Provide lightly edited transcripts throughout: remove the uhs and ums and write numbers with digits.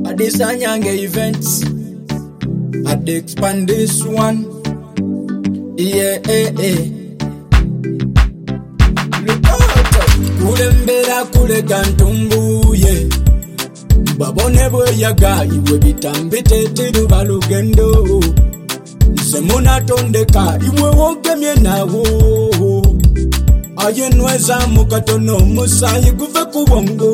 at this Anyanga events. At the expand this one. Yeah, Look out, kulembera kule gantumbuye. Babone boyaga iwe bitambite tiru balugendo. Semuna tondeka iwe wogemye nawo. Ayenweza mukatono musayi guve kubongo.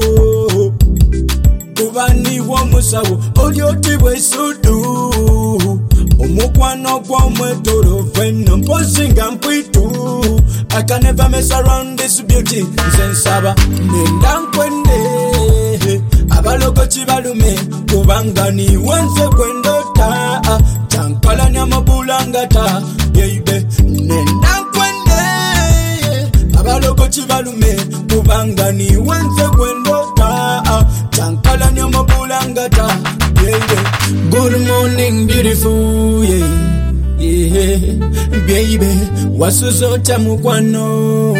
Kubani wa musawo olioti bwesudu. Omukwano gwa mwetoro veno mpozinga mpwitu. I can never mess around this beauty. Zensaba nenda nkwende. Abaloko chibalume kubangani wenze kwendota. Chankala nyamabulangata baby nenda nkwende. Abaloko chibalume kubangani wenze kwendota. Chankala nyamabulangata baby. Good morning beautiful yeah baby wasuzota mukwano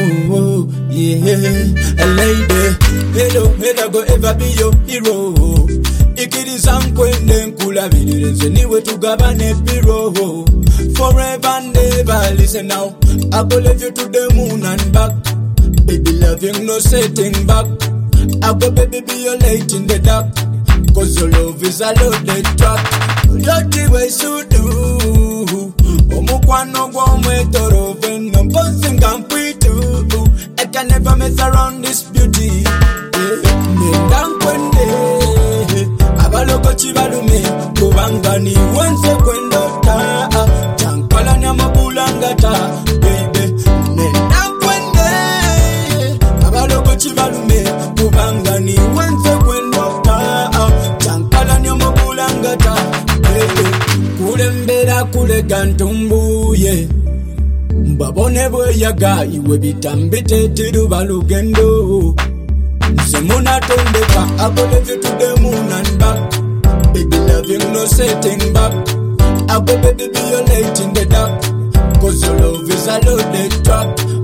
yeah lady hello go ever be your hero ikiriza nkwende nkulabirire nze niwe tugabane biro forever and ever. Listen now, I go love you to the moon and back, baby loving no setting back. I go baby be your light in the dark, cause your love is a loaded track. Loti we sudu omukwano gwa mwetoro veno mpozinga mpwitu. I can never mess around this beauty. Nenda nkwende abaloko chibalume kubangani wenze kwendota. Chankala nyamabulangata baby nenda nkwende abaloko chibalume kubangani wenze kwendota. Chankala nyamabulangata baby kulembera kule gantumbuye. Mbabone boyaga iwe bitambite tiru balugendo. Semuna tondeka I go love you to the moon and back, baby loving no setting back. I go baby be your light in the dark, cause your love is a loaded track.